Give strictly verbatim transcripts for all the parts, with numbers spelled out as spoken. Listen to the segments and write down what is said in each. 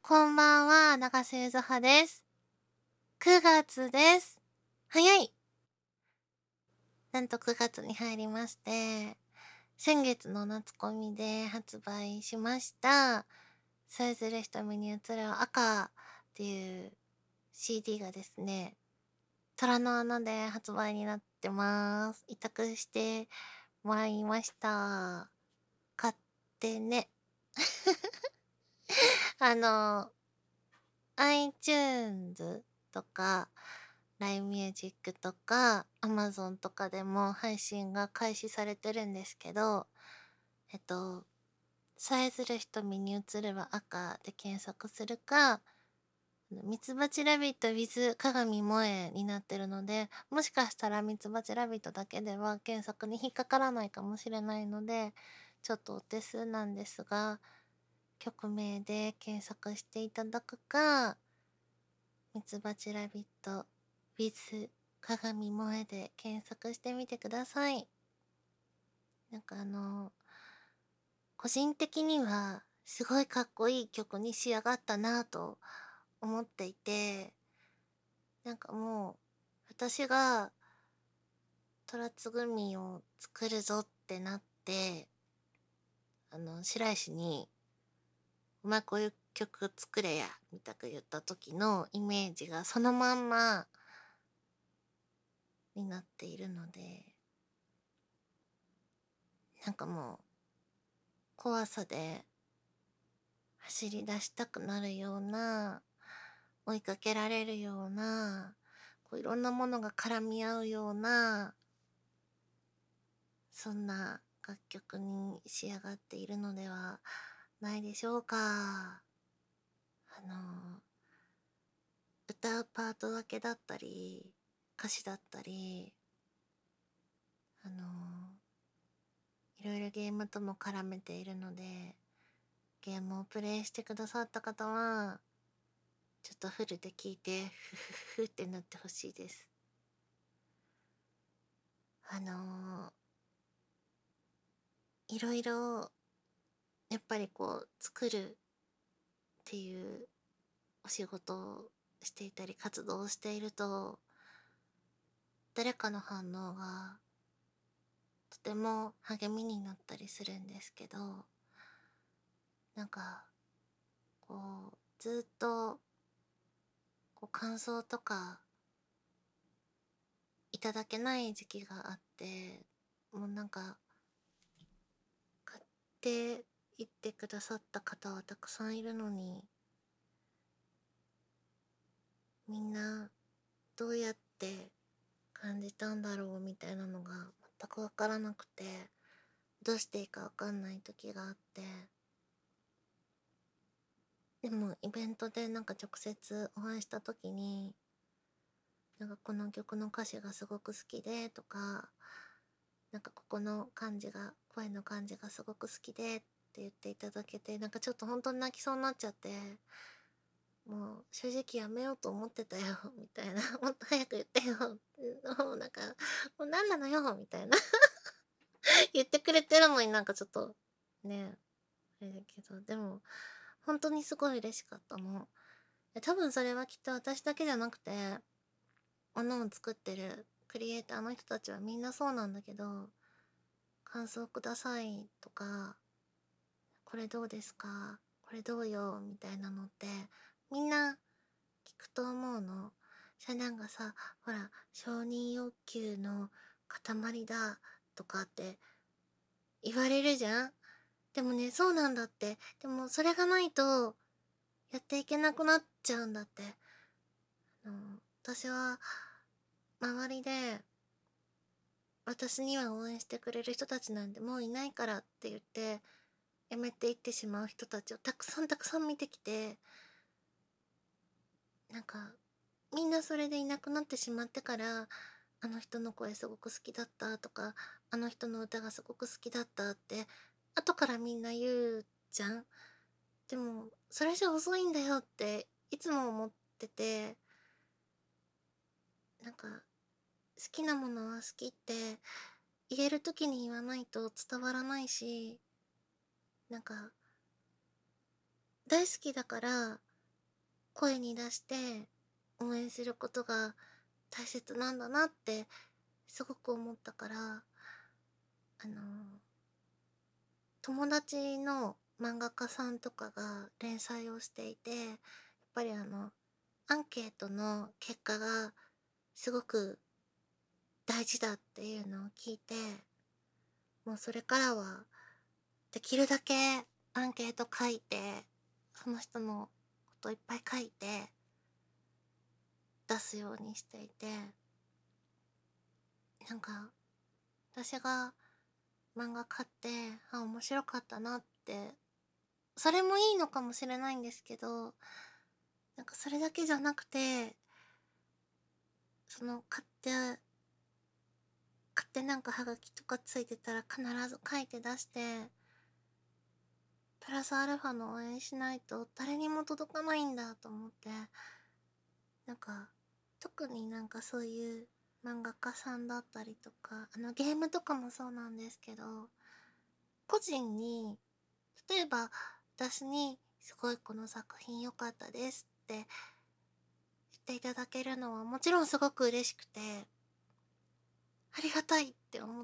こんばんは、永瀬ゆずはです。くがつです。早い。なんとくがつに入りまして、先月の夏コミで発売しました、さえずる瞳に映る赤っていう シーディー がですね、虎の穴で発売になってます。委託してもらいました。買ってね。あの、iTunes とか、ラインミュージックとか、Amazon とかでも配信が開始されてるんですけど、えっと、さえずる瞳に映るは赤で検索するか、ミツバチラビット with 鏡萌えになってるので、もしかしたらミツバチラビットだけでは検索に引っかからないかもしれないので、ちょっとお手数なんですが、曲名で検索していただくか、ミツバチラビット with 鏡萌えで検索してみてください。なんかあの、個人的にはすごいかっこいい曲に仕上がったなぁと思っていて、なんかもう私が虎つぐみを作るぞってなって、あの、白石に、お前こういう曲作れや、みたく言った時のイメージがそのまんまになっているので、なんかもう怖さで走り出したくなるような、追いかけられるような、こういろんなものが絡み合うような、そんな楽曲に仕上がっているのではないでしょうか。あの、歌うパート分けだったり、歌詞だったり、あの、いろいろゲームとも絡めているので、ゲームをプレイしてくださった方は、ちょっとフルで聞いて、ふふふってなってほしいです。あのー、いろいろ、やっぱりこう、作るっていうお仕事をしていたり、活動をしていると、誰かの反応がとても励みになったりするんですけど、なんか、こう、ずっと、こう、感想とか、いただけない時期があって、もうなんか、買っていってくださった方はたくさんいるのに、みんなどうやって感じたんだろうみたいなのが全くわからなくて、どうしていいかわかんない時があって、でもイベントでなんか直接お会いした時に、なんかこの曲の歌詞がすごく好きでとか、なんかここの感じが、声の感じがすごく好きでって言っていただけて、なんかちょっと本当に泣きそうになっちゃって、もう正直やめようと思ってたよ、みたいな。もっと早く言ってよ。もうなんか、もう何なのよ、みたいな。言ってくれてるのになんかちょっと、ね、あれだけど、でも、本当にすごい嬉しかったの。多分それはきっと私だけじゃなくて、ものを作ってるクリエイターの人たちはみんなそうなんだけど、感想くださいとか、これどうですかこれどうよみたいなのって、みんな聞くと思うの。じゃなんかさ、ほら、承認欲求の塊だとかって言われるじゃん。でもね、そうなんだって。でもそれがないとやっていけなくなっちゃうんだって。あの私は周りで私には応援してくれる人たちなんてもういないからって言ってやめていってしまう人たちをたくさんたくさん見てきて、なんかみんなそれでいなくなってしまってから、あの人の声すごく好きだったとか、あの人の歌がすごく好きだったって後からみんな言うじゃん。でもそれじゃ遅いんだよっていつも思ってて、なんか好きなものは好きって言える時に言わないと伝わらないし、なんか大好きだから声に出して応援することが大切なんだなってすごく思ったから、あの、友達の漫画家さんとかが連載をしていて、やっぱりあの、アンケートの結果がすごく大事だっていうのを聞いて、もうそれからはできるだけアンケート書いて、その人のこといっぱい書いて出すようにしていて、なんか私が漫画買って、あ、面白かったなって、それもいいのかもしれないんですけど、なんかそれだけじゃなくて、その買って買ってなんかハガキとかついてたら必ず書いて出して、プラスアルファの応援しないと誰にも届かないんだと思って、なんか特になんかそういう漫画家さんだったりとか、あのゲームとかもそうなんですけど、個人に、例えば私にすごいこの作品良かったですって言っていただけるのはもちろんすごく嬉しくて、ありがたいって思って、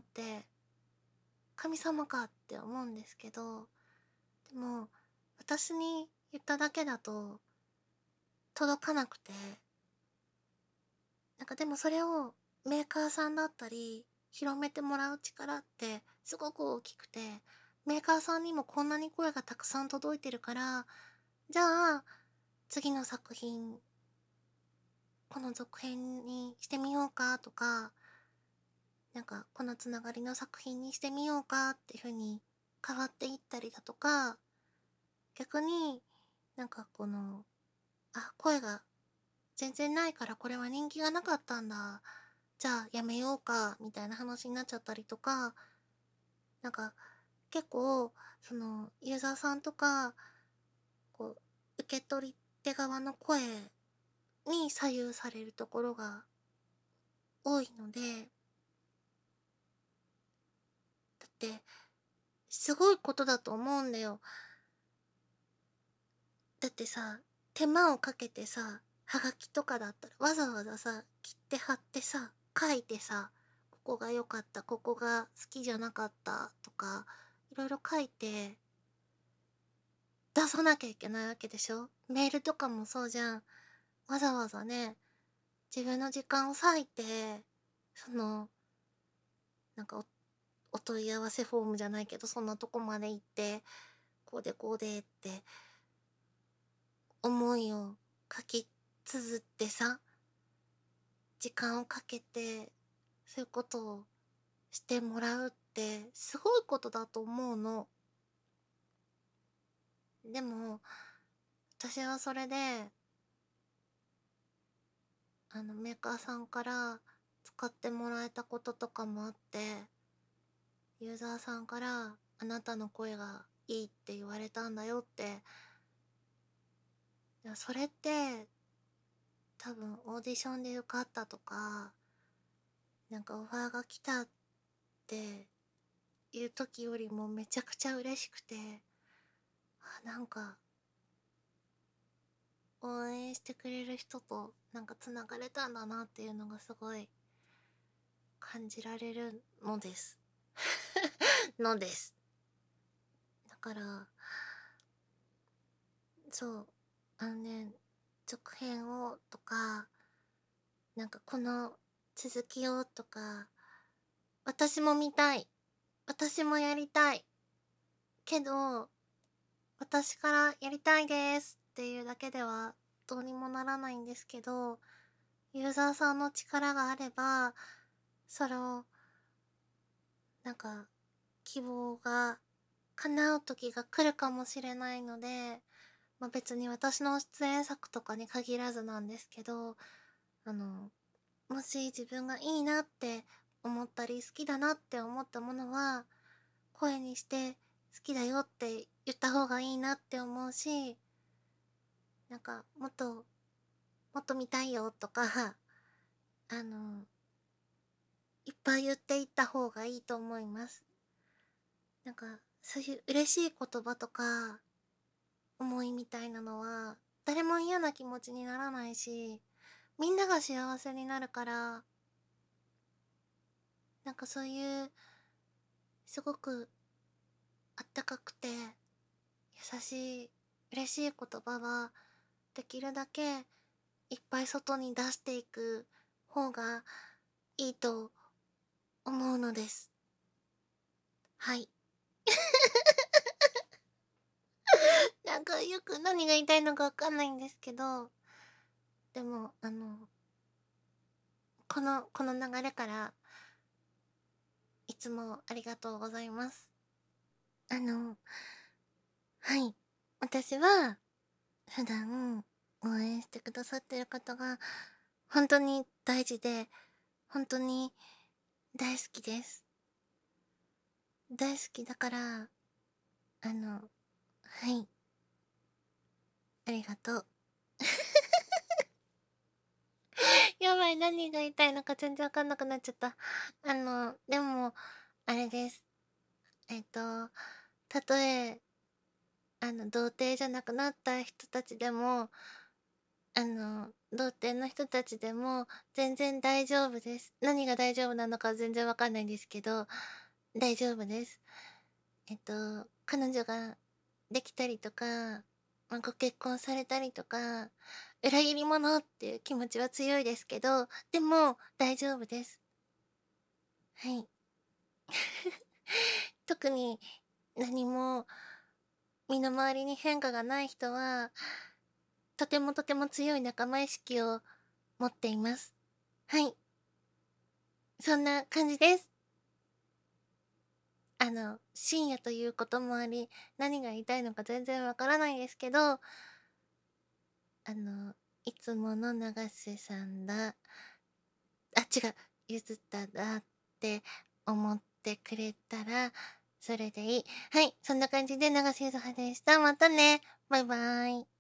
神様かって思うんですけど、でも私に言っただけだと届かなくて、なんかでもそれをメーカーさんだったり広めてもらう力ってすごく大きくて、メーカーさんにもこんなに声がたくさん届いてるから、じゃあ次の作品この続編にしてみようかとか、なんかこのつながりの作品にしてみようかっていう風に変わっていったりだとか、逆になんかこの、あ、声が全然ないからこれは人気がなかったんだ。じゃあやめようか、みたいな話になっちゃったりとか、なんか結構、そのユーザーさんとか、こう、受け取り手側の声に左右されるところが多いので、だって、すごいことだと思うんだよ。だってさ、手間をかけてさ、はがきとかだったらわざわざさ、切って貼ってさ、書いてさ、ここが良かった、ここが好きじゃなかったとか、いろいろ書いて出さなきゃいけないわけでしょ。メールとかもそうじゃん。わざわざね、自分の時間を割いて、その、なんかお、お問い合わせフォームじゃないけど、そんなとこまで行って、こうでこうでって思いを書き綴ってさ、時間をかけて、そういうことをしてもらうって、すごいことだと思うの。でも、私はそれで、あの、メーカーさんから使ってもらえたこととかもあって、ユーザーさんから、あなたの声がいいって言われたんだよって、いやそれって、多分オーディションで受かったとか、なんかオファーが来たっていう時よりもめちゃくちゃ嬉しくて、あ、なんか、応援してくれる人となんかつながれたんだなっていうのがすごい感じられるのですのです。だから、そう、あのね、続編をとか、なんかこの続きをとか、私も見たい。私もやりたい。けど、私からやりたいですっていうだけではどうにもならないんですけど、ユーザーさんの力があれば、それを、なんか、希望が叶う時が来るかもしれないので、まあ、別に私の出演作とかに限らずなんですけど、あの、もし自分がいいなって思ったり好きだなって思ったものは、声にして好きだよって言った方がいいなって思うし、なんか、もっと、もっと見たいよとか、あの、いっぱい言っていった方がいいと思います。なんか、そういう嬉しい言葉とか、思いみたいなのは、誰も言嫌な気持ちにならないし、みんなが幸せになるから、なんかそういう、すごくあったかくて、優しい、嬉しい言葉は、できるだけいっぱい外に出していく方がいいと思うのです。はい。なんかよく何が言いたいのかわかんないんですけど、でも、あの、この、この流れから、いつもありがとうございます。あの、はい。私は、普段、応援してくださってる方が、本当に大事で、本当に大好きです。大好きだから、あの、はい。ありがとう。やばい、何が言いたいのか全然わかんなくなっちゃった。あの、でも、あれです。えっと、たとえ、あの、童貞じゃなくなった人たちでも、あの、童貞の人たちでも全然大丈夫です。何が大丈夫なのか全然わかんないんですけど、大丈夫です。えっと、彼女ができたりとか、まあ、ご結婚されたりとか、裏切り者っていう気持ちは強いですけど、でも大丈夫です。はい。特に何も身の回りに変化がない人は、とてもとても強い仲間意識を持っています。はい。そんな感じです。あの、深夜ということもあり、何が言いたいのか全然わからないですけど、あの、いつもの永瀬さんだ、あ、違う、ゆずただって思ってくれたら、それでいい。はい、そんな感じで永瀬ゆずはでした。またね。バイバーイ。